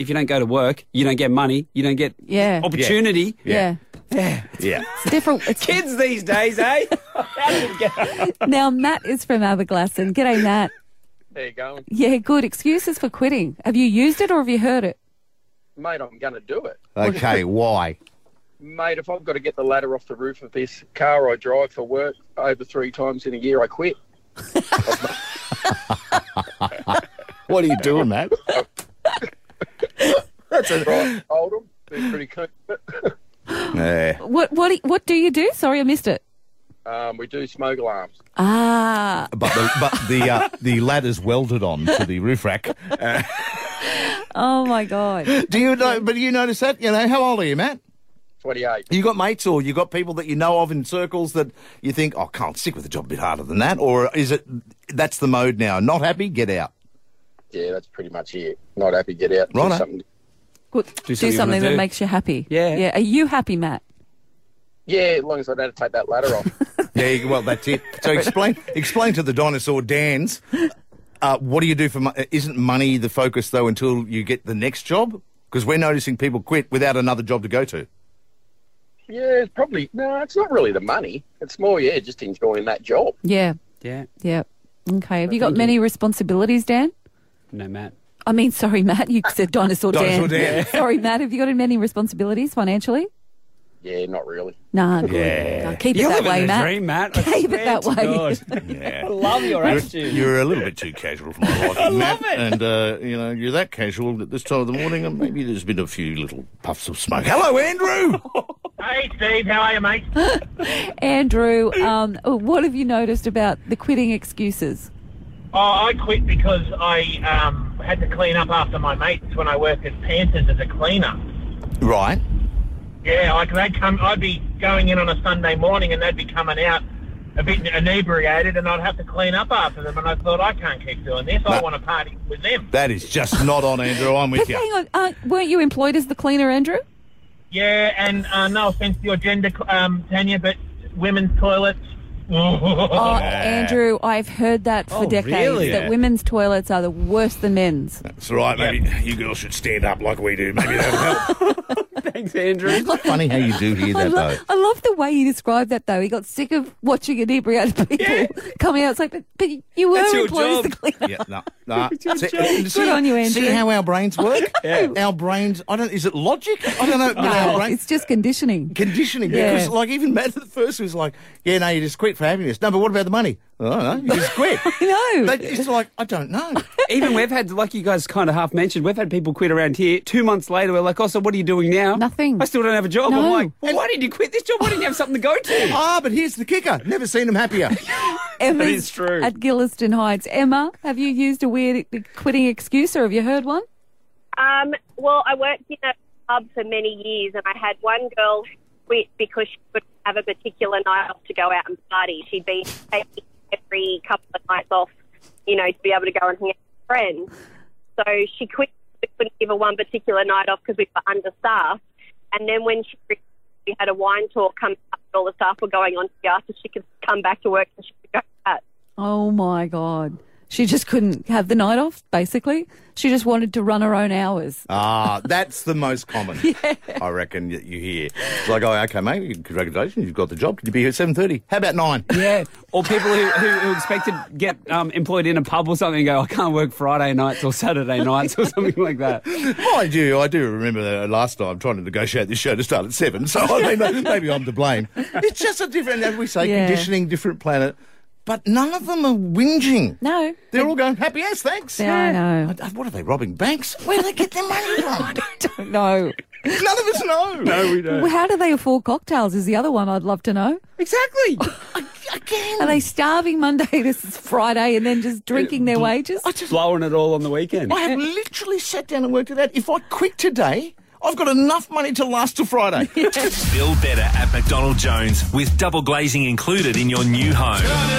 if you don't go to work, you don't get money, you don't get Yeah. opportunity. Yeah. Yeah. Yeah. It's different. It's Kids these days, eh? How did it go? Now, Matt is from Aberglasslyn. G'day, Matt. There you go. Yeah, good. Excuses for quitting. Have you used it or have you heard it? Mate, I'm going to do it. Okay, why? Mate, if I've got to get the ladder off the roof of this car I drive for work over three times in a year, I quit. What are you doing, Matt? That's a right. Hold them. They're pretty cool. Yeah. What what do- what do you do? Sorry, I missed it. Um, we do smoke alarms. Ah, But the, but the, uh, the ladder's welded on to the roof rack. Uh, oh my God. do you know, but do you notice that? You know, how old are you, Matt? twenty-eight. You got mates or you got people that you know of in circles that you think, oh, can't stick with the job a bit harder than that? Or is it, that's the mode now? Not happy, get out. Yeah, that's pretty much it. Not happy, get out. Righto. Do something. Good. Do Do something something, you wanna that do. makes you happy. Yeah. Yeah. Are you happy, Matt? Yeah, as long as I don't have to take that ladder off. Yeah, you- well, that's it. So explain explain to the dinosaur Dans, uh, what do you do for mo- isn't money the focus, though, until you get the next job? Because we're noticing people quit without another job to go to. Yeah, it's probably... No, it's not really the money. It's more, yeah, just enjoying that job. Yeah. Yeah. Yeah. Okay. Have you got many responsibilities, Dan? No, Matt. I mean, sorry, Matt. You said dinosaur, Dinosaur Dan. Dan. Sorry, Matt. Have you got many responsibilities financially? Yeah, not really. Nah. Good. Yeah. No, keep it You're that living way, the Matt. dream, Matt. I Keep it swear that to way. God. Yeah. I love your You're, attitude. you're a little bit too casual for my liking, I love Matt. it. And, uh, you know, you're that casual at this time of the morning, and maybe there's been a few little puffs of smoke. Hello, Andrew! Hey, Steve, how are you, mate? Andrew, um, what have you noticed about the quitting excuses? Oh, I quit because I um, had to clean up after my mates when I worked at Panthers as a cleaner. Right. Yeah, like they'd come, I'd be going in on a Sunday morning and they'd be coming out a bit inebriated and I'd have to clean up after them. And I thought, I can't keep doing this. I No. want to party with them. That is just not on, Andrew. I'm with But you. hang on, uh, weren't you employed as the cleaner, Andrew? Yeah, and uh, no offence to your gender, um, Tanya, but women's toilets. Oh, Andrew, I've heard that for Oh, decades, really? that Yeah. women's toilets are the worse than men's. That's right, maybe you girls should stand up like we do. Maybe that'll help. Thanks, Andrew. Funny how you do hear I, that, lo- though. I love the way he described that, though. He got sick of watching inebriated people coming out. It's like, but, but you were That's your employed as the job. cleaner. Yeah, no, no. See, Good on you, Andrew. See how our brains work? Yeah. Our brains, I don't, is it logic? I don't know. but our No, brain, it's just conditioning. conditioning. Yeah. Because, like, even Matt at first was like, yeah, no, you just quit for happiness. No, but what about the money? I don't know. You just quit. I know. But it's like, I don't know. Even we've had, like you guys kind of half mentioned, we've had people quit around here. Two months later, we're like, oh, so what are you doing now? Nothing. I still don't have a job. No. I'm like, well, why did you quit this job? Why didn't you have something to go to? Ah, but here's the kicker. Never seen them happier. Emma's is true. at Gilliston Heights. Emma, have you used a weird quitting excuse or have you heard one? Um, well, I worked in a pub for many years, and I had one girl who quit because she couldn't have a particular night off to go out and party. She'd been taking every couple of nights off, you know, to be able to go and hang out with friends. So she quit. We couldn't give her one particular night off because we were understaffed. And then when she we had a wine talk come up, all the staff were going on to the ask if she could come back to work and she could go to that. Oh, my God. She just couldn't have the night off, basically. She just wanted to run her own hours. Ah, that's the most common, I reckon, that you hear. It's like, oh, okay, mate, congratulations, you've got the job. Could you be here at seven thirty? How about nine? Yeah, or people who, who, who expect to get um, employed in a pub or something and go, I can't work Friday nights or Saturday nights or something like that. Mind you, I do remember the last time trying to negotiate this show to start at seven, so I mean, maybe I'm to blame. It's just a different, as we say, Yeah. conditioning, different planet. But none of them are whinging. No. They're all going, happy as, thanks. Yeah, I know. I- What are they, robbing banks? Where do they get their money from? Don't know. None of us know. No, we don't. Well, how do they afford cocktails is the other one I'd love to know. Exactly. Again. Are they starving Monday to Friday and then just drinking their wages? Blowing it all on the weekend. I have literally sat down and worked it out. If I quit today, I've got enough money to last till Friday. Feel better at McDonald Jones with double glazing included in your new home.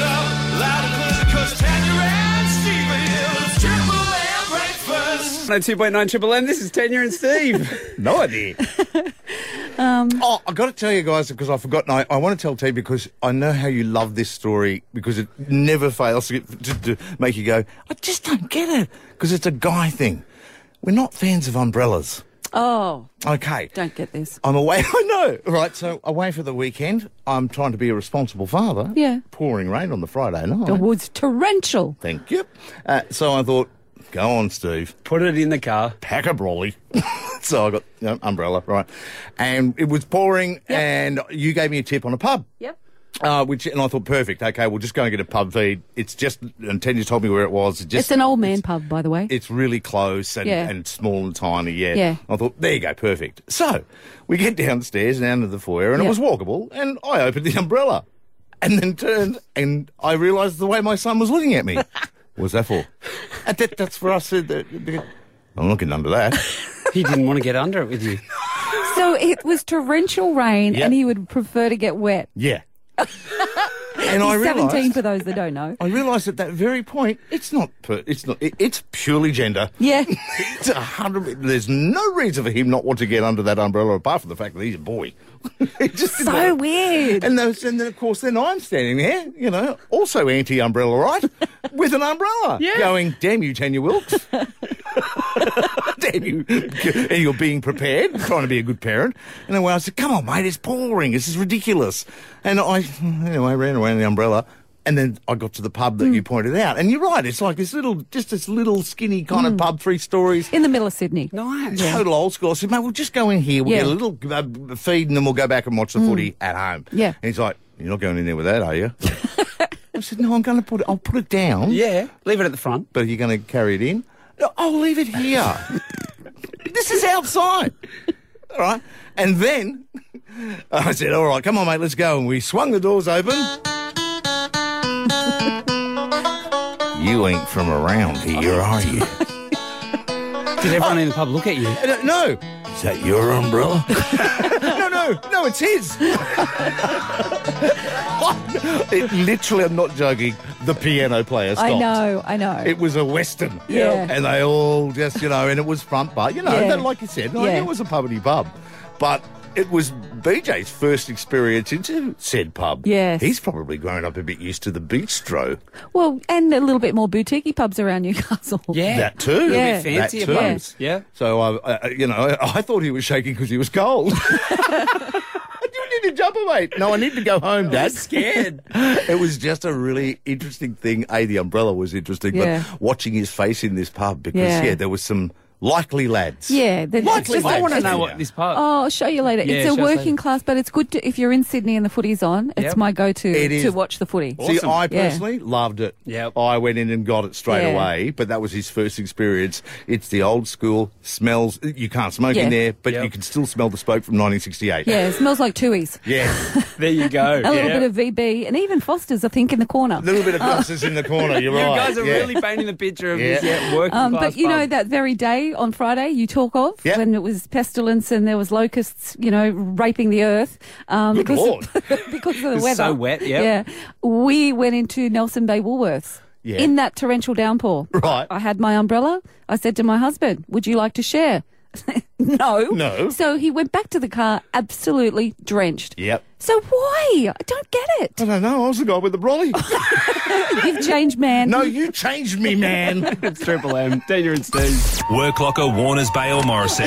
one oh two point nine Triple M, this is Tanya and Steve. No idea. oh, I've got to tell you guys, because I've forgotten, I, I want to tell T because I know how you love this story, because it never fails to, get, to, to make you go, I just don't get it, because it's a guy thing. we're not fans of umbrellas. Oh, Okay. don't get this. I'm away. I know. Right, so away for the weekend. I'm trying to be a responsible father. Yeah. Pouring rain on the Friday night. The woods torrential. Thank you. Uh, so I thought, go on, Steve. Put it in the car. Pack a brolly. So I got you know, umbrella, right. And it was pouring, Yep. and you gave me a tip on a pub. Yep. Uh, which and I thought, perfect. Okay, we'll just go and get a pub feed. It's just, and Tanya told me where it was. It just, It's an old man pub, by the way. It's really close and, Yeah. and small and tiny, yeah. Yeah. I thought, there you go, perfect. So we get downstairs and down to the foyer, and Yeah. it was walkable, and I opened the umbrella and then turned, and I realised the way my son was looking at me. What's that for? Uh, that, that's for us. Uh, the- the- I'm looking under that. He didn't want to get under it with you. So it was torrential rain, Yep. and he would prefer to get wet. Yeah. And I He's seventeen realised, for those that don't know. I realised at that very point, it's not, per, it's not, it, it's purely gender. Yeah. It's a hundred. There's no reason for him not want to get under that umbrella, apart from the fact that he's a boy. It just didn't So work. weird. And those, and then of course, then I'm standing there, you know, also anti-umbrella, right, with an umbrella, Yeah. going, "Damn you, Tanya Wilkes! Damn you!" And you're being prepared, trying to be a good parent. And then I said, "Come on, mate, it's pouring. This is ridiculous." And I, anyway, ran around the umbrella. And then I got to the pub that you pointed out. And you're right, it's like this little, just this little skinny kind of pub, three stories. In the middle of Sydney. Nice. Total old school. I said, mate, we'll just go in here, we'll Yeah. get a little uh, feed, and then we'll go back and watch the footy at home. Yeah. And he's like, "You're not going in there with that, are you?" I said, "No, I'm going to put it, I'll put it down. Yeah. Leave it at the front. But are you going to carry it in?" "No, I'll leave it here." This is outside. All right. And then I said, "All right, come on, mate, let's go." And we swung the doors open. "You ain't from around here, are you?" Did everyone in the pub look at you? Uh, No. "Is that your umbrella?" No, no, no, it's his. It literally, I'm not joking, the piano player stopped. I know, I know. It was a Western. Yeah. And they all just, you know, and it was front bar. You know, Yeah. like you said, like, Yeah. it was a pubbity pub. But it was B J's first experience into said pub. Yes. He's probably grown up a bit used to the bistro. Well, and a little bit more boutique pubs around Newcastle. Yeah. That too. Yeah. A bit fancier That too. pubs. Yeah. So, uh, uh, you know, I, I thought he was shaking because he was cold. You need to jump, mate. No, I need to go home, Dad. Scared. It was just a really interesting thing. A, the umbrella was interesting, Yeah. but watching his face in this pub, because, Yeah. yeah, there was some likely lads. Yeah, the- it's Likely just- lads. I want to know Yeah. what this pub. Oh, I'll show you later. Yeah, it's show a us working later. class, but it's good to, if you're in Sydney and the footy's on. It's Yep. my go-to It is. to watch the footy. See, Awesome. I Yeah. personally loved it. Yep. I went in and got it straight Yeah. away, but that was his first experience. It's the old school smells. You can't smoke Yeah. in there, but Yep. you can still smell the smoke from nineteen sixty-eight. Yeah, it smells like Tooheys. Yeah. There you go. A little Yeah. bit of V B and even Foster's, I think, in the corner. A little bit of Gunsters in the corner. You're You right. guys are yeah. really painting the picture of Yeah. this yeah, working Um, class but you know pub. that very day on Friday you talk of Yep. when it was pestilence and there was locusts, you know, raping the earth um, Good because Lord. because of the was weather. so wet, yep. Yeah, we went into Nelson Bay Woolworths Yeah. in that torrential downpour. Right. I had my umbrella. I said to my husband, "Would you like to share?" No. No. So he went back to the car absolutely drenched. Yep. So why? I don't get I it. don't know. I was the guy with the brolly. You've changed, man. No, you changed me, man. It's Triple M. Daniel and Steve. Work Locker, Warners Bay or Morrissey.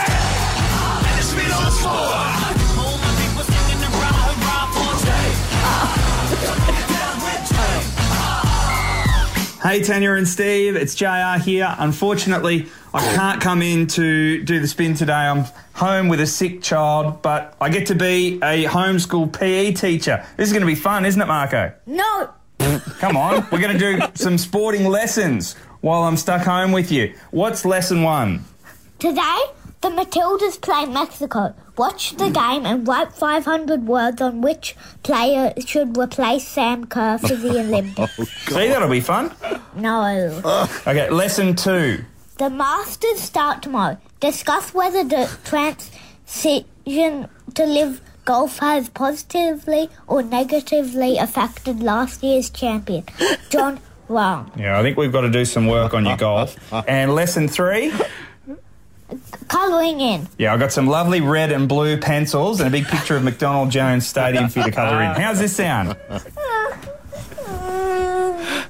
Hey Tanya and Steve, it's J R here. Unfortunately, I can't come in to do the spin today. I'm home with a sick child, but I get to be a homeschool P E teacher. This is going to be fun, isn't it, Marco? No. Come on, we're going to do some sporting lessons while I'm stuck home with you. What's lesson one? Today, the Matildas play Mexico. Watch the game and write five hundred words on which player should replace Sam Kerr for the Olympics. See, that'll be fun. No. Okay, lesson two. The Masters start tomorrow. Discuss whether the transition to live golf has positively or negatively affected last year's champion, John Rahm. Yeah, I think we've got to do some work on your golf. And lesson three? Colouring in. Yeah, I got some lovely red and blue pencils and a big picture of McDonald Jones Stadium for you to colour in. How's this sound?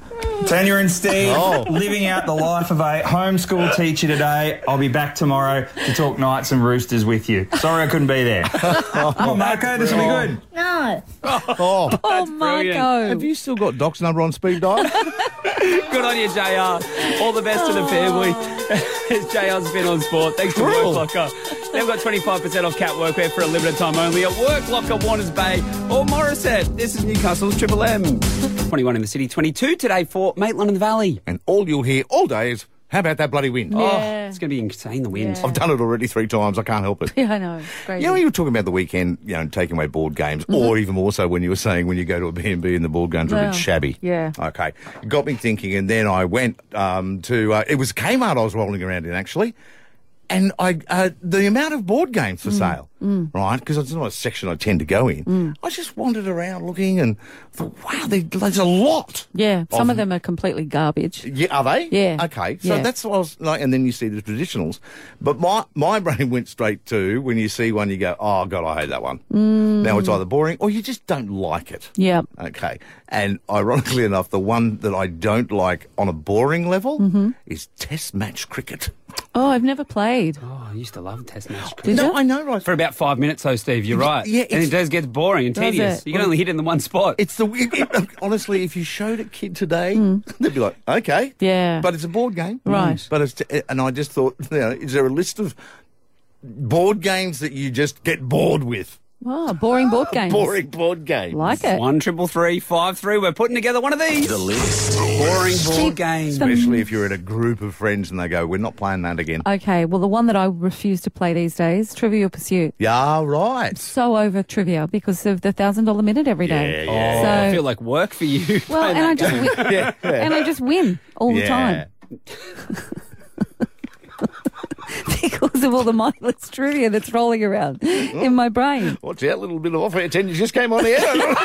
Tanya and Steve, Oh. living out the life of a homeschool teacher today. I'll be back tomorrow to talk Knights and Roosters with you. Sorry I couldn't be there. Come on, Marco, this will be good. No. Oh, Oh, Marco. have you still got Doc's number on speed dial? Good on you, J R. All the best to the family. It's J R's Spin on Sport. Thanks to Cool. Work Locker. They've got twenty-five percent off cat workwear for a limited time only at Work Locker, Warners Bay or Morisset. This is Newcastle's Triple M. twenty-one in the city, twenty-two today for Maitland and the Valley. And all you'll hear all day is, how about that bloody wind? Oh, it's going to be insane, the wind. I've done it already three times. I can't help it. Yeah, I know. It's crazy. You know, you were talking about the weekend, you know, taking away board games, or even more so when you were saying when you go to a B and B and the board games are a Well, bit shabby. yeah. Okay. It got me thinking, and then I went um, to, uh, it was Kmart I was rolling around in, actually, and I uh, the amount of board games for sale, right, because it's not a section I tend to go in, I just wandered around looking and thought, wow, there- there's a lot. Yeah, some Of- of them are completely garbage. Yeah, are they? Yeah. Okay, so Yeah. that's what I was like, and then you see the traditionals. But my my brain went straight to when you see one, you go, oh God, I hate that one. Mm. Now it's either boring or you just don't like it. Yep. Okay, and ironically enough, the one that I don't like on a boring level Mm-hmm. is Test match cricket. Oh, I've never played. Oh, I used to love Test match cricket. Did no, you? I know, right? For about five minutes, though, Steve, you're right. yeah, and it's- it does get boring and Does tedious. it? You can only hit it in the one spot. It's the it, it- honestly, if you showed a kid today, they'd be like, okay, Hmm. Yeah. but it's a board game, Right. But it's and I just thought, you know, is there a list of board games that you just get bored with? Oh, boring board games. Boring board games. Like it. One triple three five three. We're putting together one of these. The list. Boring board games. Especially if you're at a group of friends and they go, we're not playing that again. Okay, well, the one that I refuse to play these days, Trivial Pursuit. Yeah, right. So over trivia because of the thousand dollar minute every day. Yeah, yeah. Oh, So- I feel like work for you. Well, playing and I that just game. win, Yeah, yeah. and I just win all the Yeah. time because of all the mindless trivia that's rolling around in my brain. Watch out, little bit of off-air tension just came on the air.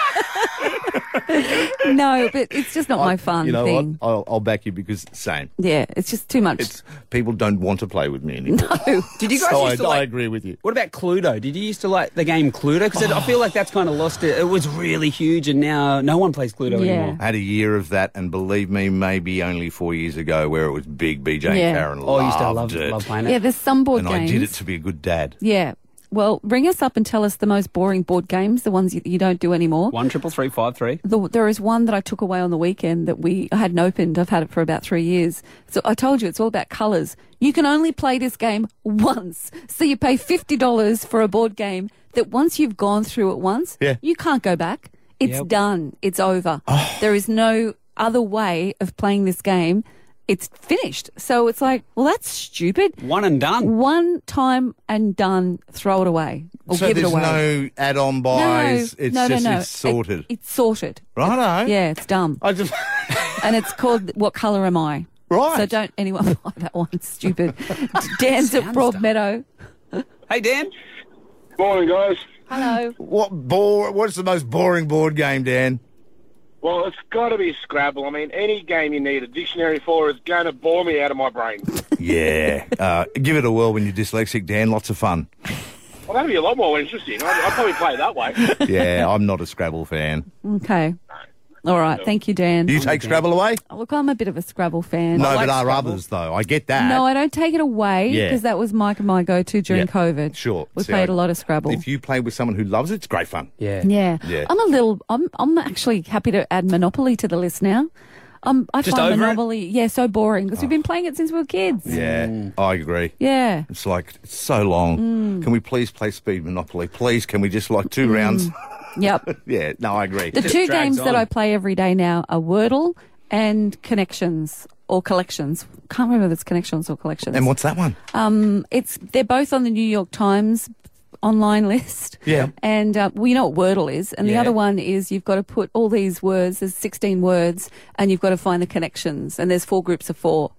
No, but it's just not my I- fun You know thing. what? I'll, I'll back you because same. Yeah, it's just too much. It's people don't want to play with me anymore. No. Did you guys So used to I, I like... agree with you. What about Cluedo? Did you used to like the game Cluedo? Because I feel like that's kind of lost it. It was really huge and now no one plays Cluedo Yeah. anymore. I had a year of that, and believe me, maybe only four years ago, where it was big. B J Yeah. and Karen Oh, I used to loved love, it, love playing it. Yeah, there's some board and games. I did it to be a good dad. Yeah. Well, ring us up and tell us the most boring board games, the ones you, you don't do anymore. One triple three five three. The, there is one that I took away on the weekend that we I hadn't opened. I've had it for about three years. So I told you it's all about colours. You can only play this game once. So you pay fifty dollars for a board game that once you've gone through it once, Yeah. you can't go back. It's Yep. done. It's over. There is no other way of playing this game. It's finished. So it's like, well, that's stupid. One and done. One time and done, throw it away or so give it there's away. no add-on buys. no, it's no, just no, no. it's sorted. It- it's sorted. Righto. Yeah, it's dumb. I just And it's called What Colour Am I? right. So don't anyone buy that one. It's stupid. Dan's at Sounds Broadmeadow. Hey, Dan. Morning, guys. Hello. What bore? What's the most boring board game, Dan? Well, it's got to be Scrabble. I mean, any game you need a dictionary for is going to bore me out of my brain. Yeah. uh, give it a whirl when you're dyslexic, Dan. Lots of fun. Well, that'd be a lot more interesting. I'd, I'd probably play it that way. Yeah, I'm not a Scrabble fan. Okay. All right. Thank you, Dan. You take Scrabble away? Oh, look, I'm a bit of a Scrabble fan. No, like but are Scrabble. others though? I get that. No, I don't take it away Yeah. because that was Mike and my go-to during Yeah, COVID. Sure. We See, played I- a lot of Scrabble. If you play with someone who loves it, it's great fun. Yeah. Yeah. Yeah. I'm a little, I'm, I'm actually happy to add Monopoly to the list now. Um, I Just find over it? Monopoly, yeah, so boring because we've been playing it since we were kids. Yeah, I agree. Yeah. It's like it's so long. Mm. Can we please play Speed Monopoly? Please, can we just like two rounds? Yep. Yeah, no, I agree. The Just two drags games that on. I play every day now are Wordle and Connections or Collections. Can't remember if it's Connections or Collections. And what's that one? Um, it's they're both on the New York Times online list. Yeah. And uh, well, you know what Wordle is, and the Yeah. other one is you've got to put all these words. There's sixteen words, and you've got to find the connections. And there's four groups of four.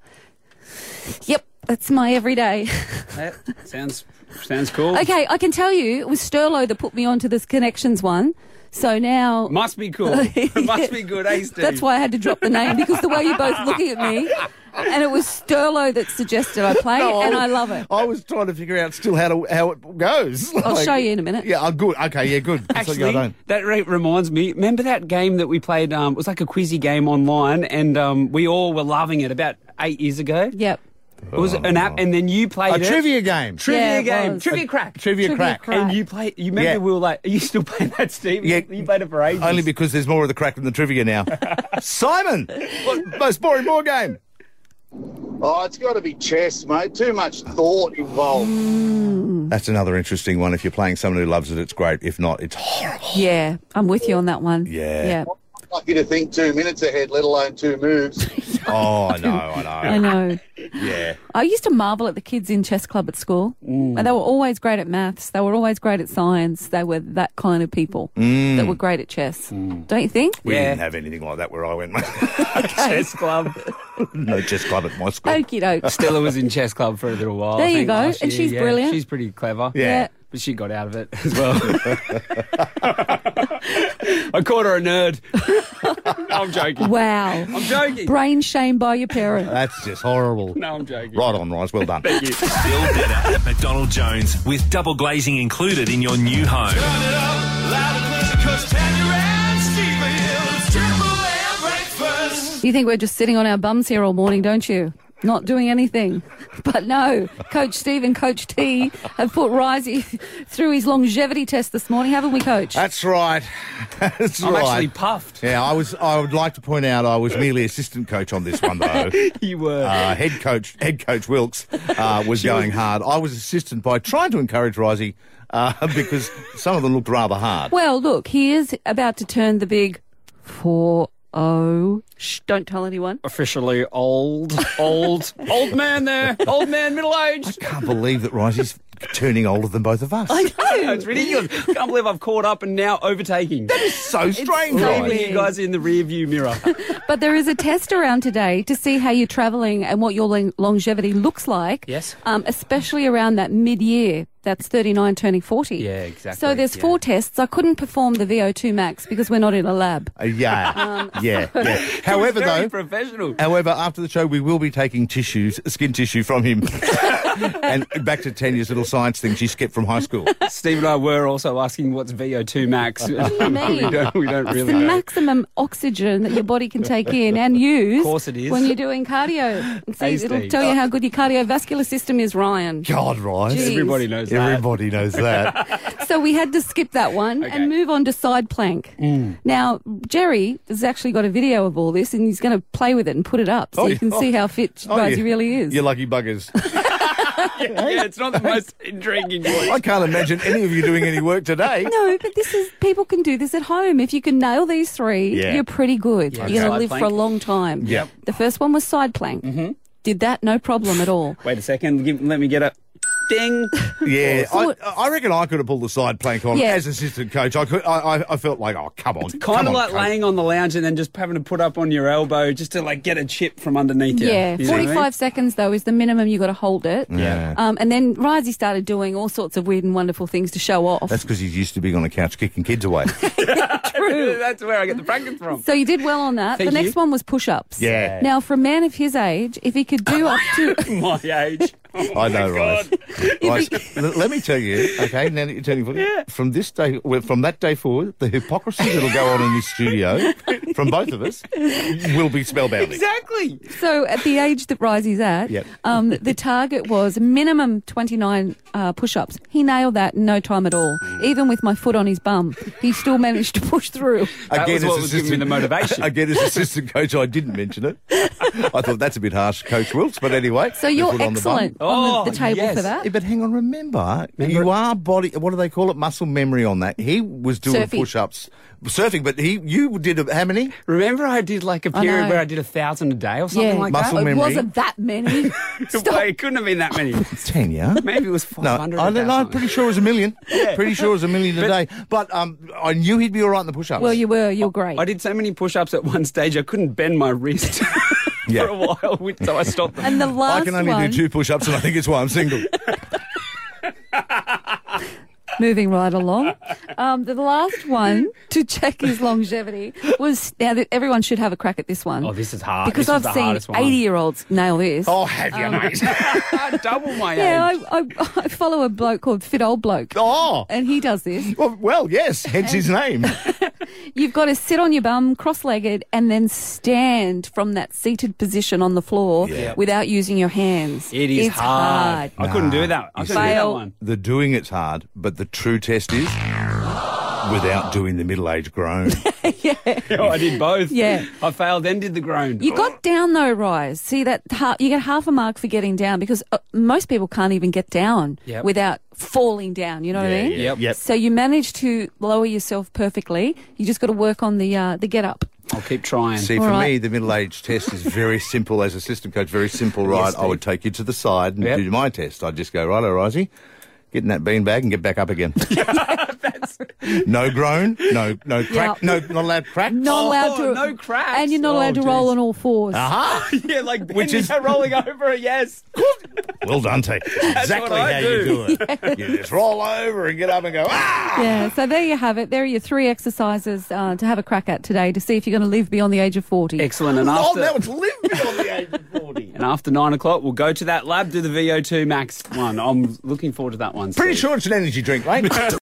Yep, that's my everyday. That sounds sounds cool. Okay, I can tell you it was Sterlo that put me onto this Connections one. So now Must be cool. Must be good, eh, Steve? That's why I had to drop the name because the way you're both looking at me, and it was Sterlo that suggested I play, No, and I I love it. I was trying to figure out still how to how it goes. I'll Like- show you in a minute. Yeah, oh, good. Okay, yeah, good. It's like I Actually, don't. that re- reminds me. Remember that game that we played? Um, it was like a quizzy game online, and um, we all were loving it about eight years ago. Yep. It was an app, and then you played A it. trivia game. Trivia Yeah, it game. was. Trivia A crack. Trivia, Trivia crack. crack. And you play. You remember Yeah. we were like, "Are you still playing that, Steve?" Yeah. You played it for ages. Only because there's more of the crack than the trivia now. Simon, what, most boring board game. Oh, it's got to be chess, mate. Too much thought involved. That's another interesting one. If you're playing someone who loves it, it's great. If not, it's horrible. Yeah, I'm with you on that one. Yeah. Yeah. Lucky to think two minutes ahead, let alone two moves. Oh, I know, I know. I know. Yeah. I used to marvel at the kids in chess club at school. Mm. And they were always great at maths. They were always great at science. They were that kind of people Mm. that were great at chess. Don't you think? We Yeah. didn't have anything like that where I went, mate. chess club. No chess club at my school. Okie doke. Stella was in chess club for a little while. There I you think, go. last And year, she's yeah. brilliant. She's pretty clever. Yeah. Yeah. But she got out of it as well. I called her a nerd. No, I'm joking. Wow. I'm joking. Brain shamed by your parents. That's just horrible. No, I'm joking. Right on, Rice. Well done. Thank you. Feel better at McDonald Jones with double glazing included in your new home. You think we're just sitting on our bums here all morning, don't you? Not doing anything. But no, Coach Steve and Coach T have put Risey through his longevity test this morning, haven't we, Coach? That's right. That's I'm right. actually puffed. Yeah, I was. I would like to point out I was merely assistant coach on this one, though. You were. Uh, head coach, head coach Wilkes uh, was going hard. I was assistant by trying to encourage Risey uh, because some of them looked rather hard. Well, look, he is about to turn the big four oh. Shh, don't tell anyone. Officially old, old, old man there. Old man, middle aged. Can't believe that Risey's turning older than both of us. I know. It's ridiculous. Can't believe I've caught up and now overtaking. That is so strange, so Risey. Leaving you guys in the rear view mirror. But there is a test around today to see how you're travelling and what your long- longevity looks like. Yes. Um, especially around that mid-year. That's thirty-nine turning forty. Yeah, exactly. So there's yeah. four tests. I couldn't perform the V O two max because we're not in a lab. Uh, yeah, Um, yeah, yeah. However, Very though, professional. however, after the show, we will be taking tissues, skin tissue from him, and back to Tanya's little science thing she skipped from high school. Steve and I were also asking what's V O two max. What do you mean? we don't, we don't It's really the know. maximum oxygen that your body can take in and use Of course it is. when you're doing cardio. And see, Hey, it'll Steve. tell you how good your cardiovascular system is, Ryan. God, Rice. Jeez. Everybody knows that. Everybody knows that. So we had to skip that one Okay. and move on to side plank. Mm. Now, Jerry has actually got a video of all this and he's going to play with it and put it up so Oh, you can yeah. see how fit Oh, Risey you- really is. You lucky buggers. Yeah, it's not the most intriguing voice. I can't imagine any of you doing any work today. No, but this is, people can do this at home. If you can nail these three, Yeah. you're pretty good. Yeah. You're going Side to live for a plank. long time. Yep. The first one was side plank. Mm-hmm. Did that, no problem at all. Wait a second. Give, let me get a ding. Yeah, So I, I reckon I could have pulled the side plank on Yeah. as assistant coach. I could. I, I, I felt like, oh, come on, Kind come of on, like coach. laying on the lounge and then just having to put up on your elbow just to like get a chip from underneath you. Yeah, You know what I mean? forty-five seconds though is the minimum you got to hold it. Yeah. Um, and then Risey started doing all sorts of weird and wonderful things to show off. That's because he's used to being on the couch kicking kids away. True. That's where I get the practice from. So you did well on that. Thank the next you. one was push-ups. Yeah. Now, for a man of his age, if he could do up to... My age. Oh I know, my right? God. Right. L- Let me tell you, okay, now that you're turning forty, from this day, well, from that day forward, the hypocrisy that'll go on in this studio from both of us will be spellbounding. Exactly. So at the age that Risey's at, Yep. um, the target was minimum twenty-nine uh, push-ups. He nailed that in no time at all. Even with my foot on his bum, he still managed to push through. That was as what was giving me the motivation. Again, as assistant coach, I didn't mention it. I thought that's a bit harsh, Coach Wilkes, but anyway. So the you're foot on the bum. excellent on, Oh, the, the table yes. for that. Yeah, but hang on, remember, you are body, what do they call it, muscle memory on that. He was doing Surfing. push-ups, surfing, but he, you did a, how many? Remember I did like a I period know. where I did a thousand a day or something Yeah. like Muscle that? It memory. wasn't that many. Stop. Well, it couldn't have been that many. Tanya? Maybe it was five No, hundred. I don't know, I'm pretty sure it was a million. Pretty sure it was a million a day. But um, I knew he'd be all right in the push-ups. Well, you were. You're great. I did so many push-ups at one stage I couldn't bend my wrist Yeah. for a while, which- so I stopped them. And the last I can only one, do two push-ups, and I think it's why I'm single. moving right along, um, the last one to check his longevity was, now that everyone should have a crack at this one. Oh, this is hard. Because This is I've the seen hardest one. eighty-year-olds nail this. Oh, have you, Um, mate? Double my Yeah, age. I, I, I follow a bloke called Fit Old Bloke. Oh. And he does this. Well, well, yes, hence his name. You've got to sit on your bum, cross-legged, and then stand from that seated position on the floor Yeah. without using your hands. It is it's hard. I couldn't do that. I You couldn't do that Fail. one. The doing it's hard, but the true test is without doing the middle-aged groan. Oh, I did both. Yeah. I failed and did the groan. You got down though, Rise. See that ha- you get half a mark for getting down because uh, most people can't even get down Yep. without falling down. You know what I mean? Yep. Yep. So you managed to lower yourself perfectly. You just got to work on the uh, the get up. I'll keep trying. See, All for right. me, the middle-age test is very simple. As a system coach, very simple, right? Yes, I would take you to the side and Yep. do my test. I'd just go, righto, Risey, get in that beanbag and get back up again. No groan, no no crack, Yeah. no not allowed crack. Not allowed to. Oh, no cracks. And you're not Oh, allowed to geez. roll on all fours. Aha! Yeah, like bending Which is- and rolling over. Yes. Well done, T. Exactly what I how do. you do it. You just roll over and get up and go, ah! Yeah, so there you have it. There are your three exercises uh, to have a crack at today to see if you're going to live beyond the age of forty. Excellent. And Oh, after that was live beyond the age of forty. and after nine o'clock, we'll go to that lab, do the V O two max one. I'm looking forward to that one. Pretty Steve. sure it's an energy drink, mate.